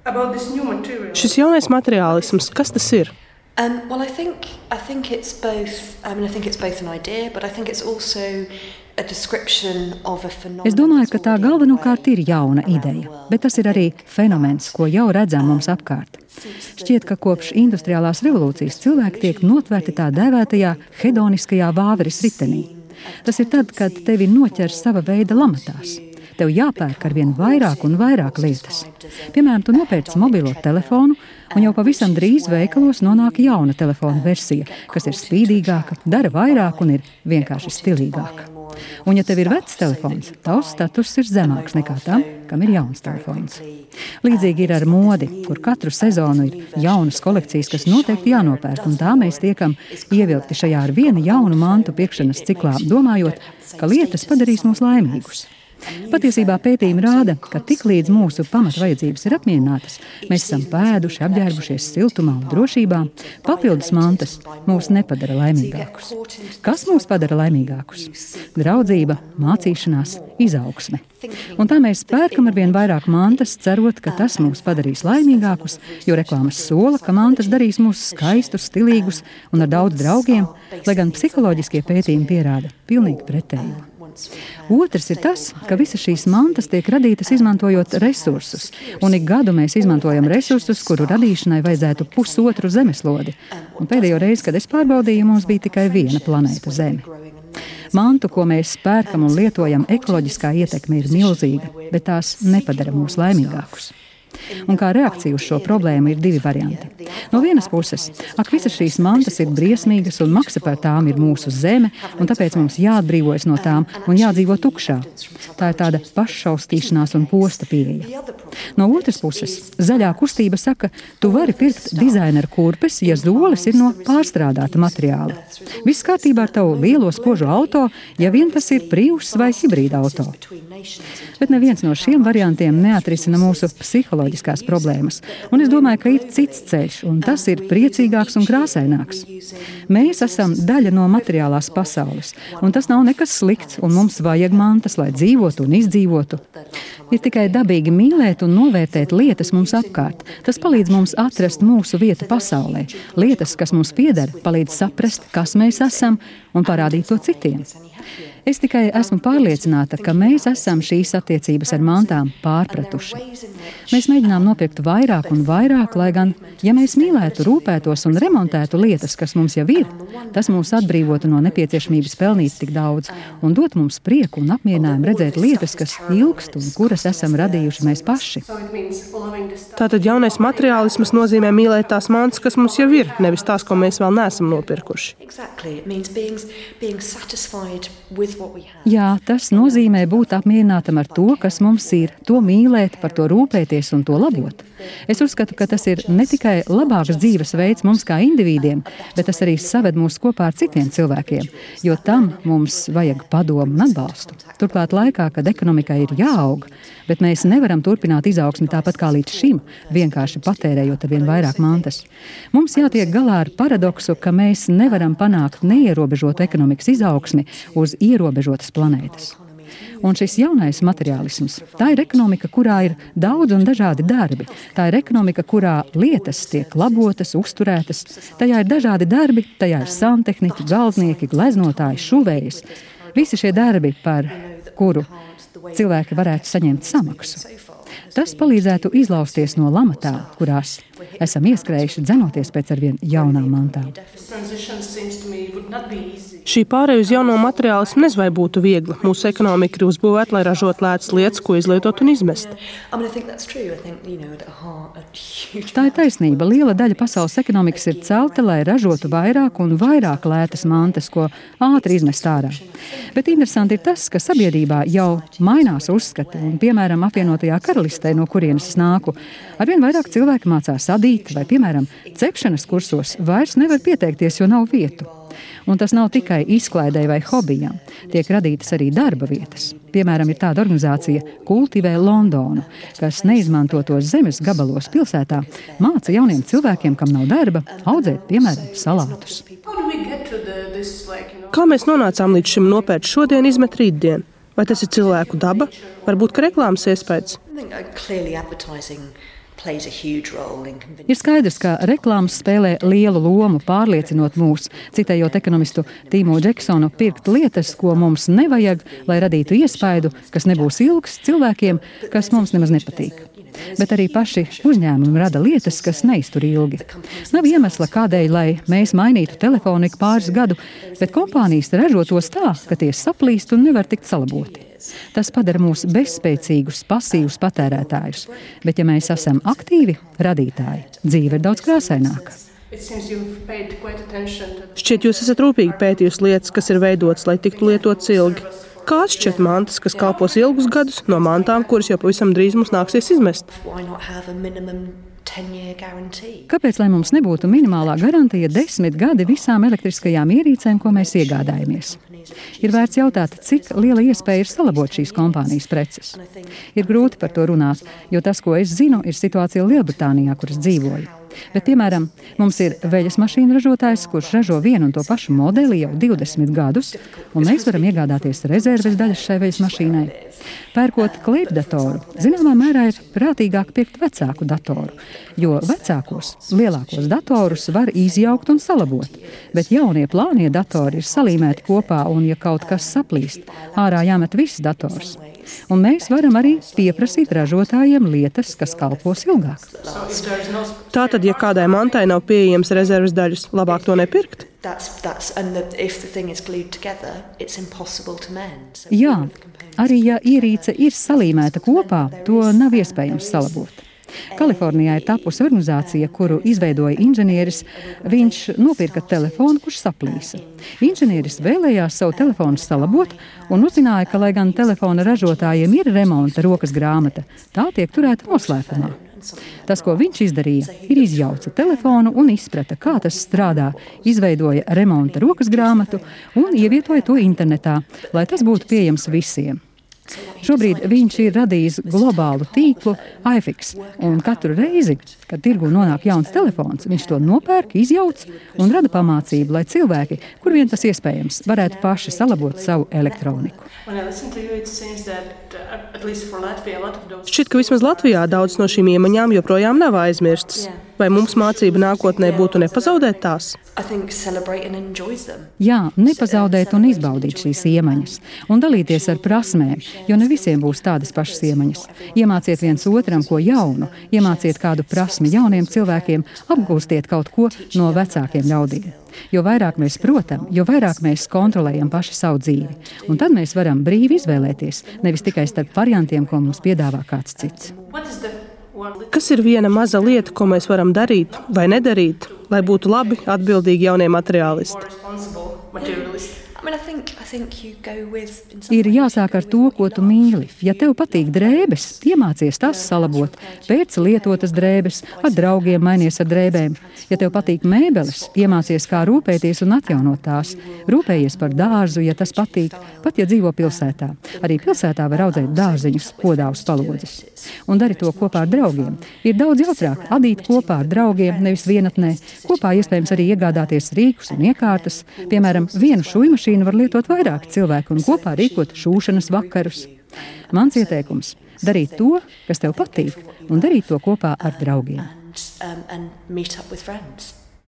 Šis jaunais materiālisms, kas tas ir? Well, I think it's both. I think it's both an idea, but I think it's also a description of a phenomenon. Es domāju, ka tā galvenokārt ir jauna ideja, bet tas ir arī fenomens, ko jau redzam mums apkārt. Šķiet, ka kopš industriālās revolūcijas cilvēki tiek notvērti tā dēvētajā hedoniskajā vāveres ritenī. Tas ir tad, kad tevi noķer sava veida lamatās. Tev jāpērk ar vien vairāk un vairāk lietas. Piemēram, tu nopērci mobilo telefonu, un jau pavisam drīz veikalos nonāk jauna telefona versija, kas ir spīdīgāka, dara vairāk un ir vienkārši stilīgāka. Un ja tev ir vecs telefons, tavs status ir zemāks nekā tam, kam ir jauns telefons. Līdzīgi ir ar modi, kur katru sezonu ir jaunas kolekcijas, kas noteikti jānopērk, un tā mēs tiekam ievilkti šajā ar vienu jaunu mantu pirkšanas ciklā, domājot, ka lietas padarīs mūs laimīgus. Patiesībā pētījumi rāda, ka tiklīdz mūsu pamatvajadzības ir apmierinātas, mēs esam pēduši, apģērbušies siltumā un drošībā, papildus mantas mūs nepadara laimīgākus. Kas mūs padara laimīgākus? Draudzība, mācīšanās, izaugsme. Un tā mēs pērkam ar vien vairāk mantas, cerot, ka tas mūs padarīs laimīgākus, jo reklāmas sola, ka mantas darīs mūs skaistus, stilīgus un ar daudz draugiem, lai gan psiholoģiskie pētījumi pierāda pilnīgi pretējo. Otrs ir tas, ka visas šīs mantas tiek radītas izmantojot resursus, un ik gadu mēs izmantojam resursus, kuru radīšanai vajadzētu 1,5 zemeslodi. Un pēdējo reizi, kad es pārbaudīju, mums bija tikai viena planēta Zeme. Mantu, ko mēs pērkam un lietojam, ekoloģiskā ietekme ir milzīga, bet tās nepadara mūs laimīgākus. Un kā reakcija uz šo problēmu ir divi varianti. No vienas puses, visas šīs mantas ir briesmīgas un maksa par tām ir mūsu zeme, un tāpēc mums jāatbrīvojas no tām un jādzīvo tukšā. Tā ir tāda paššaustīšanās un posta pieeja. No otras puses, zaļā kustība saka, tu vari pirkt dizaineru kurpes, ja zoles ir no pārstrādāta materiāla. Viss kārtībā ar tavu lielo spožu auto, ja vien tas ir Prius vai hibrīda auto. Bet neviens no šiem variantiem neatrisina mūsu psiholoģiskās problēmas. Un es domāju, ka ir cits ceļš, un tas ir priecīgāks un krāsaināks. Mēs esam daļa no materiālās pasaules, un tas nav nekas slikts, un mums vajag mantas, lai dzīvotu un izdzīvotu. Ir tikai dabīgi mīlēt un novērtēt lietas mums apkārt. Tas palīdz mums atrast mūsu vietu pasaulē. Lietas, kas mums pieder, palīdz saprast, kas mēs esam un parādīt to citiem. Es tikai esmu pārliecināta, ka mēs esam šīs attiecības ar mantām pārpratuši. Mēs mēģinām nopirkt vairāk un vairāk, lai gan, ja mēs mīlētu, rūpētos un remontētu lietas, kas mums jau ir, tas mūs atbrīvotu no nepieciešamības pelnīt tik daudz un dot mums prieku un apmierinājumu redzēt lietas, kas ilgst un kuras esam radījuši mēs paši. Tātad jaunais materiālisms nozīmē mīlēt tās mantas, kas mums jau ir, nevis tās, ko mēs vēl neesam nopirkuši. Jā, tas nozīmē būt apmierinātam ar to, kas mums ir, to mīlēt, par to rūpēties un to labot. Es uzskatu, ka tas ir ne tikai labāks dzīves veids mums kā indivīdiem, bet tas arī saved mūs kopā ar citiem cilvēkiem, jo tam mums vajag padomu un atbalstu. Turklāt laikā, kad ekonomikai ir jāaug, bet mēs nevaram turpināt izaugsmi tāpat kā līdz šim, vienkārši patērējot ar vien vairāk mantas. Mums jātiek galā ar paradoksu, ka mēs nevaram panākt neierobežotu ekonomikas izaugsmi uz ierobežotas planētas. Un šis jaunais materiālisms, tā ir ekonomika, kurā ir daudz un dažādi darbi. Tā ir ekonomika, kurā lietas tiek labotas, uzturētas. Tajā ir dažādi darbi, tajā ir santehniķi, galdnieki, gleznotāji, šuvējas. Visi šie darbi, par kuru cilvēki varētu saņemt samaksu. Tas palīdzētu izlausties no lamatām, kurās esam ieskrējuši dzenoties pēc arvien jaunām mantām. Šī pārēja uz jauno materiālismu nezinu, vai būtu viegla. Mūsu ekonomika ir uzbūvēta, lai ražot lētas lietas, ko izlietot un izmest. Tā ir taisnība. Liela daļa pasaules ekonomikas ir celta, lai ražotu vairāk un vairāk lētas mantas, ko ātri izmest ārā. Bet interesanti ir tas, ka sabiedrībā jau mainās uzskati, un, piemēram, apvienotajā karalistē, no kurienes es nāku, arvien vairāk cilvēki mācās adīt, vai, piemēram, cepšanas kursos vairs nevar pieteikties, jo nav vietu. Un tas nav tikai izklaidei vai hobijām. Tiek radītas arī darba vietas. Piemēram, ir tāda organizācija Kultivē Londonu, kas neizmantotos zemes gabalos pilsētā māca jauniem cilvēkiem, kam nav darba, audzēt, piemēram, salātus. Kā mēs nonācām līdz šim nopērt šodien, izmet rītdien? Vai tas ir cilvēku daba? Varbūt, ka reklāmas iespējas? Ir skaidrs, ka reklāmas spēlē lielu lomu, pārliecinot mūs, citējot ekonomistu Tīmo Džeksonu, pirkt lietas, ko mums nevajag, lai radītu iespaidu, kas nebūs ilgs cilvēkiem, kas mums nemaz nepatīk. Bet arī paši uzņēmumi rada lietas, kas neiztur ilgi. Nav iemesla kādēļ, lai mēs mainītu telefonu ik pāris gadu, bet kompānijas ražo tos tā, ka tie saplīst un nevar tikt salaboti. Tas padara mūs bezspēcīgus, pasīvus patērētājus, bet ja mēs esam aktīvi radītāji, dzīve ir daudz krāsaināka. Šķiet, jūs esat rūpīgi pētījusi lietas, kas ir veidotas, lai tiktu lietotas ilgi. Kā atšķirt mantas, kas kalpos ilgus gadus, no mantām, kuras jau pavisam drīz mums nāksies izmest? Kāpēc, lai mums nebūtu minimālā garantija 10 gadi visām elektriskajām ierīcēm, ko mēs iegādājamies? Ir vērts jautāt, cik liela iespēja ir salabot šīs kompānijas preces. Ir grūti par to runāt, jo tas, ko es zinu, ir situācija Lielbritānijā, kur es dzīvoju. Bet, piemēram, mums ir veļas mašīnu ražotājs, kurš ražo vienu un to pašu modeli jau 20 gadus, un mēs varam iegādāties rezerves daļas šai veļas mašīnai. Pērkot kleipdatoru, zināmā mērā ir prātīgāk pirkt vecāku datoru, jo vecākos, lielākos datorus var izjaukt un salabot, bet jaunie plānie datori ir salīmēti kopā, un ja kaut kas saplīst, ārā jāmet viss dators. Un mēs varam arī pieprasīt ražotājiem lietas, kas kalpos ilgāk. Tātad, ja kādai mantai nav pieejams rezerves daļas, labāk to nepirkt? Jā, arī ja ierīce ir salīmēta kopā, to nav iespējams salabot. Kalifornijā ir tapusi organizācija, kuru izveidoja inženieris. Viņš nopirka telefonu, kurš saplīsa. Inženieris vēlējās savu telefonu salabot un uzzināja, ka, lai gan telefona ražotājiem ir remonta rokas grāmata, tā tiek turēta noslēpumā. Tas, ko viņš izdarīja, ir izjauca telefonu un izprata, kā tas strādā, izveidoja remonta rokas grāmatu un ievietoja to internetā, lai tas būtu pieejams visiem. Šobrīd viņš ir radījis globālu tīklu iFix, un katru reizi, kad tirgu nonāk jauns telefons, viņš to nopērk, izjauc un rada pamācību, lai cilvēki, kur vien tas iespējams, varētu paši salabot savu elektroniku. Šķiet, ka vismaz Latvijā daudz no šīm iemaņām joprojām nav aizmirstas. Vai mums mācība nākotnē būtu nepazaudēt tās? Jā, nepazaudēt un izbaudīt šīs iemaņas un dalīties ar prasmēm, jo ne visiem būs tādas pašas iemaņas. Iemāciet viens otram ko jaunu, iemāciet kādu prasmi jauniem cilvēkiem, apgūstiet kaut ko no vecākiem ļaudīm. Jo vairāk mēs protam, jo vairāk mēs kontrolējam paši savu dzīvi. Un tad mēs varam brīvi izvēlēties, nevis tikai starp variantiem, ko mums piedāvā kāds cits. Kas ir viena maza lieta, ko mēs varam darīt vai nedarīt, lai būtu labi, atbildīgi jaunie materiālisti? Ir jāsāk ar to, ko tu mīli. Ja tev patīk drēbes, iemācies tās salabot, pēc lietotas drēbes, ar draugiem mainies ar drēbēm. Ja tev patīk mēbeles, iemācies, kā rūpēties un atjaunot tās. Rūpējies par dārzu, ja tas patīk, pat ja dzīvo pilsētā. Arī pilsētā var audzēt dārziņus, podāvus, palodzes. Un dari to kopā ar draugiem. Ir daudz jautrāk adīt kopā ar draugiem, nevis vienatnē. Kopā iespējams arī iegādāties rīkus un iekārtas. Piemēram, vienu šūjmašīnu var lietot vairāk cilvēku un kopā rīkot šūšanas vakarus. Mans ieteikums – darīt to, kas tev patīk, un darīt to kopā ar draugiem.